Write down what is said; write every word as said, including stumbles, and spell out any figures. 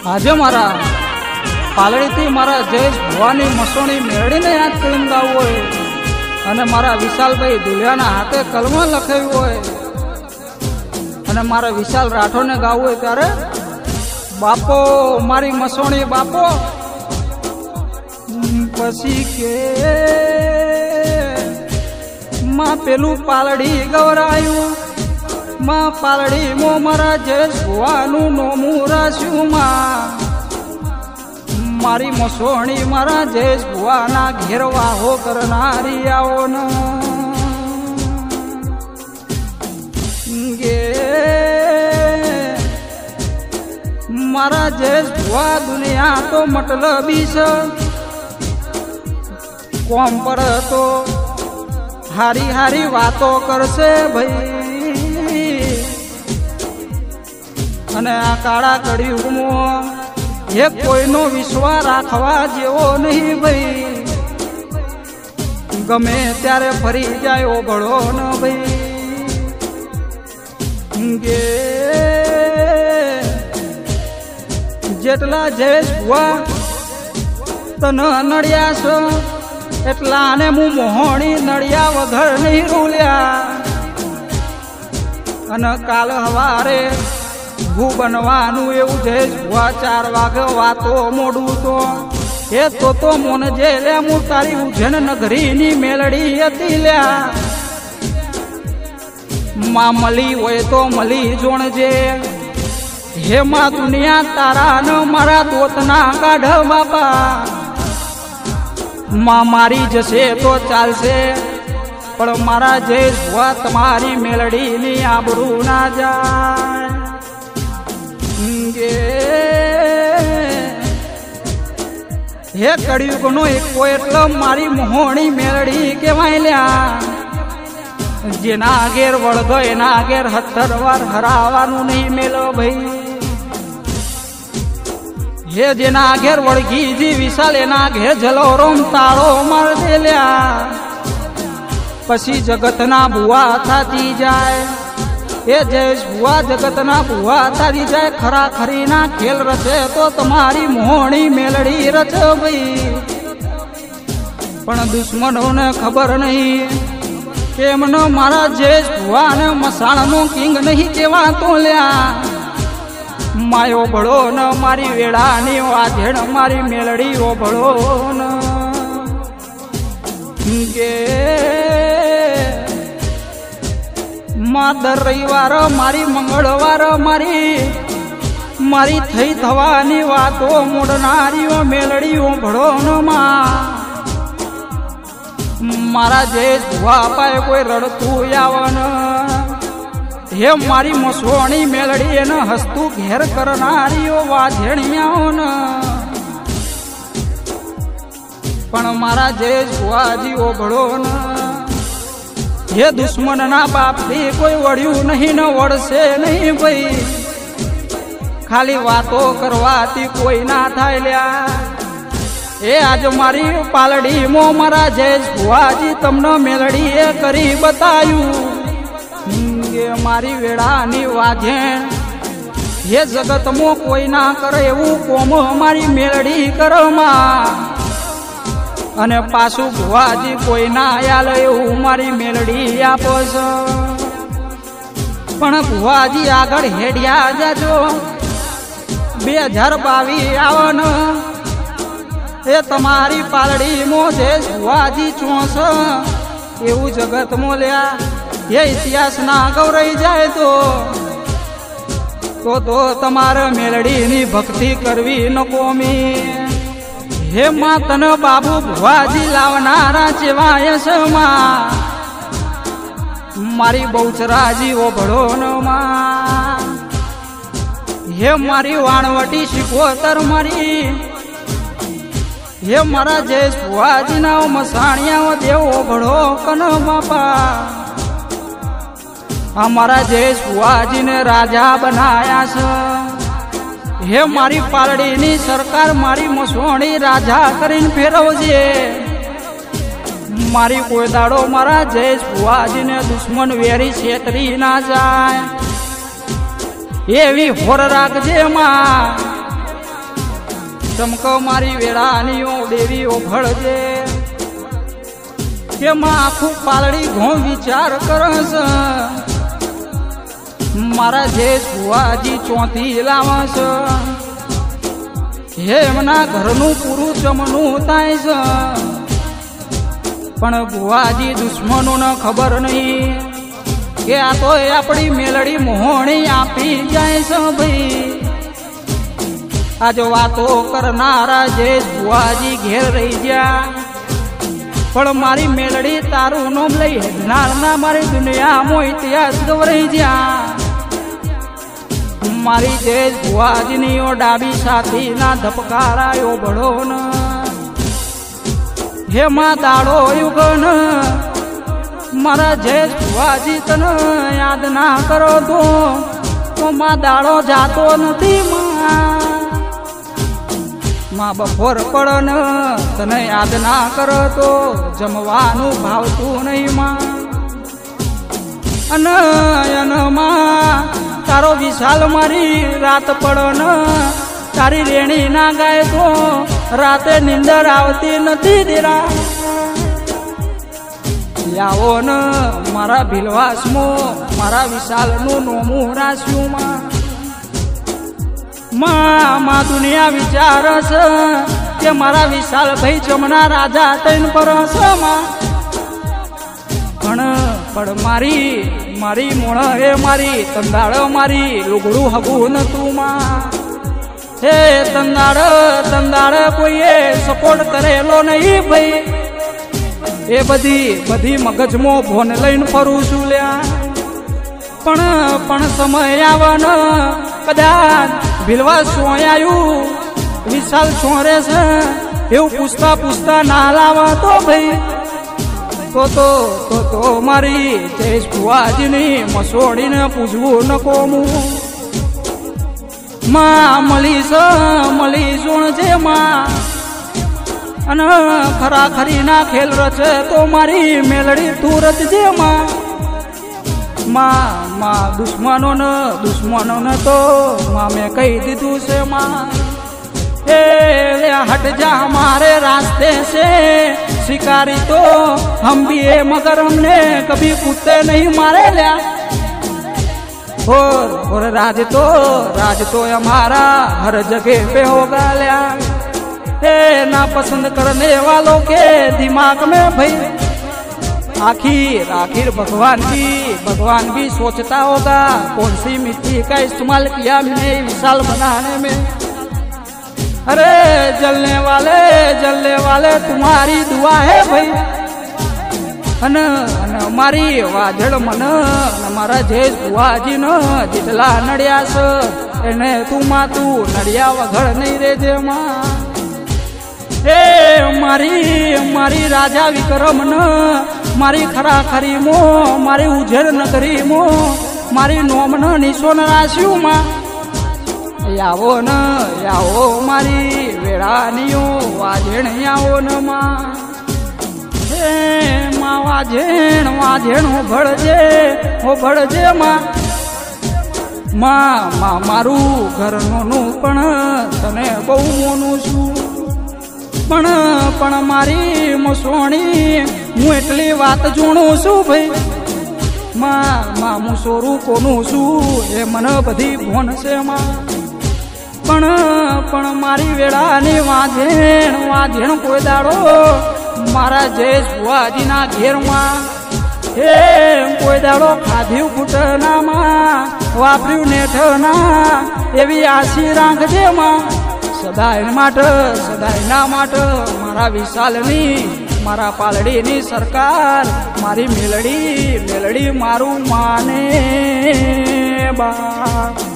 આજે મારા પાલડીથી મારા જયેશ ભવાની મસોણી મેળવીને યાદ કરીને ગાવું હોય અને મારા વિશાલભાઈ દુલિયાના હાથે કલમ લખાવ્યું હોય અને મારા વિશાલ રાઠોડને ગાવું હોય ત્યારે બાપો મારી મસોણી બાપો પછી કે માં પેલું પાલડી ગવરાયું માં પાલડી મો મારા જયેશ ભવાનું નોમું રાશ્યું માં મારી મસોણી મારા જયેશ ભુવાના ઘેરવાહો કરનારી આવો ન ગે મારા જયેશ ભુવા દુનિયા તો મતલબી છે કોમ પર તો હારી હારી વાતો કરશે ભાઈ અને આ કાળા કળિયુગમાં એ કોઈનો વિશ્વાસ રાખવા જેવો નહીં ભાઈ ગમે ત્યારે ફરી જાય ઓગળો ન ભાઈ ગે જેટલા જયેશ ભુવા તને નડ્યા છો એટલા ને હું મોહણી નડિયા વગર નહીં રૂલ્યા અને કાલ હવારે ભૂ બનવાનું એવું જયેશ ભુવા ચાર વાગે વાતો મોડું તો એ તો તો મોન જે લે હું તારી ઉજન નગરીની મેલડી હતી લ્યા માં મળી હોય તો મળી જોણજે હે માં દુનિયા તારા ન મારા દોતના કાઢ બાપા માં મારી જશે તો ચાલશે પણ મારા જયેશ ભુવા તમારી મેલડીની આબરૂ ના જાય હે કળિયુગનો એકો એટલો મારી મોહણી મેલડી કહેવાય લ્યા જેના આગેર વળગો એના આગેર હત્તર વાર હરાવાનું નહીં મેલો ભાઈ હે જેના આગેર વળગી જી વિશાલ એના ઘેર જલોરોમ તાળો માર દે લ્યા પછી જગતના ભુવા થાતી જાય એ જયેશ ભુવા જગતના ભુવા તારી જાય ખરા ખરી ના ખેલ રચે તો તમારી મોહણી મેલડી રચે ભાઈ પણ દુશ્મનોને ખબર નહીં કે એમનો મારા જયેશ ભુવાને મસાણનો કિંગ નહીં કહેવાતો લ્યા માયો ભળો ન મારી વેળાની વાજેણ મારી મેલડી ઓભળો ન ગે માં દર રવિવાર મારી મંગળવાર મારી મારી થઈ થવાની વાતો મોડનારીઓ મેલડીઓ ભળો ન માં મારા જયેશ ભુવા પાય કોઈ રડતું આવન હે મારી મસોણી મેલડી એને હસતું ઘેર કરનારીઓ વાજેણિયાઓ ન પણ મારા જયેશ ભુવાજી ઓભળો ન હે દુશ્મનના બાપથી કોઈ વળ્યું નહીં ન વળશે નહીં ભાઈ ખાલી વાતો કરવાથી કોઈ ના થાય લ્યા એ આજ મારી પાલડી મો મારા જયેશ ભુવાજી તમને મેલડી એ કરી બતાયું કે મારી વેળાની વાજેણ હે જગતમાં કોઈ ના કરે એવું કોમ મારી મેલડી કરમાં અને પાછું ભુવાજી કોઈ ના આયાલ એવું મારી મેલડી આપો છો પણ ભુવાજી આગળ હેડ્યા જાજો બે હજાર બાવીસ આવન એ તમારી પાલડી મો જયેશ ભુવાજી ચોસ એવું જગત મોલ્યા એ ઇતિહાસ ના ગૌરાઈ જાય તો તો તો તમારે મેલડીની ભક્તિ કરવી ન કોમી હે માં તને બાબુ ભુવાજી લાવનારા જેવાય છે માં મારી બહુચરાજી ઓભળો ન માં હે મારી વાણવટી શિકોતર મારી હે મારા જયેશ ભુવાજી ના મસાણિયા દેવ ઓભળો કન બાપા અમારા જયેશ ભુવાજીને રાજા બનાયા છે હે મારી પાલડીની સરકાર મારી મસોણી રાજા કરીને ફેરવજે મારી કોઈ દાડો મારા જયેશ ભુવાજીને દુશ્મન વેરી છેતરી ના જાય એવી હોર રાખજે માં ચમકો મારી વેળાનીઓ દેવી ઓભળજે કે માં આખું પાલડી ઘો વિચાર કરસ મારા જે ભુવાજી ચોથી લાવસ હે એમના ઘરનું પૂરું ચમનું થાય છે પણ ભુવાજી દુશ્મનોને ખબર નહીં કે આ તો આપણી મેલડી મોહણી આપી જાય છે ભાઈ આજ વાતો કરનારા જે ભુવાજી ઘેર રહી ગયા પણ મારી મેલડી તારું નોમ લઈ હેડનારના મારી દુનિયામાં ઇતિહાસ ગવરાઈ ગયા મારી જે ભુવાજીનીઓ ડાબી સાથીના ધપકારાયો ભળો ન હેમાં દાડો યુગન મારા જે ભુવાજી તને યાદ ના કરો તો માં દાડો જાતો નથી માં બપોર પડન તને યાદ ના કરો તો જમવાનું ભાવતું નહીં માં અને માં તારો વિશાલ મારી રાત પડન તારી રેણી ના ગાય તો રાતે નિંદર આવતી નથી દેરા આવો ન મારા ભીલવાસમાં મારા વિશાલનું નોમું રાસ્યું માં માં દુનિયા વિચારસ કે મારા વિશાલ ભાઈ જમના રાજા તૈન પરસ માં પણ પણ મારી મારી મોણ હે મારી તંદાળ મારી લુગડું હગું નતું માં હે તંદાળ તંદાળ કોઈએ સપોર્ટ કરેલો નહીં ભાઈ એ બધી બધી મગજમાં ભોન લઈને ફરું છું લ્યા પણ પણ સમય આવન કદાચ ભીલવા સોયાયું વિશાલ ચોરે છે એવું પૂછતા પૂછતા ના લાવા તો ભાઈ તો તો તો તો મારી જયેશ ભુવાજીની મસોડીને પૂછવું ન કોમું માં મળીશ મળીશું છે માં અને ખરા ખરી ના ખેલ રચે તો મારી મેલડી તું રચજે માં માં દુશ્મનો ને દુશ્મનો ને તો માં મેં કહી દીધું છે માં એ हट जा हमारे रास्ते से शिकारी तो हम भी है मगर हमने कभी कुत्ते नहीं मारे लिया और और राज तो राज तो हमारा हर जगह पे होगा लिया हे ना पसंद करने वालों के दिमाग में भाई आखिर आखिर भगवान भी भगवान भी सोचता होगा कौन सी मिट्टी का इस्तेमाल किया मैंने विशाल बनाने में अरे जलने वाले जलने वाले तुम्हारी दुआ है भाई अन अन मारी वाजड़ मन मारा जयेश भुवाजी न जेटला नड़ियास एने तू मा तू नड़िया वगड़ नहीं रे जे मां ए मारी मारी राजा विक्रम न मारी खरा खरी मो मारी उजर नगरी मो मारी नोम न निशोन राश्यू मां यावो न यावो मारी वेळानियो वाजेण यावो न मां हे मां वाजेण वाजेण हो भळजे हो भळजे मां मां मां मारू घरनोનું પણ તને બહુ મોનું છું પણ પણ મારી મસોણી હું એટલી વાત જોણું છું ભાઈ માં માં હું સોરું કોનું છું એ મને બધી ભોન છે માં પણ પણ મારી વેળાની વાંધેણ વાંધેણ કોઈ દાડો મારા જયેશ ભુવાજીના ઘેરમાં હે કોઈ દાડો ખાધ્યું ઘૂંટનામાં વાપર્યું નેઠના એવી આશી રાખજે માં સદાય માટે સદાયના માટે મારા વિશાલની મારા પાલડીની સરકાર મારી મેલડી મેલડી મારું માને બા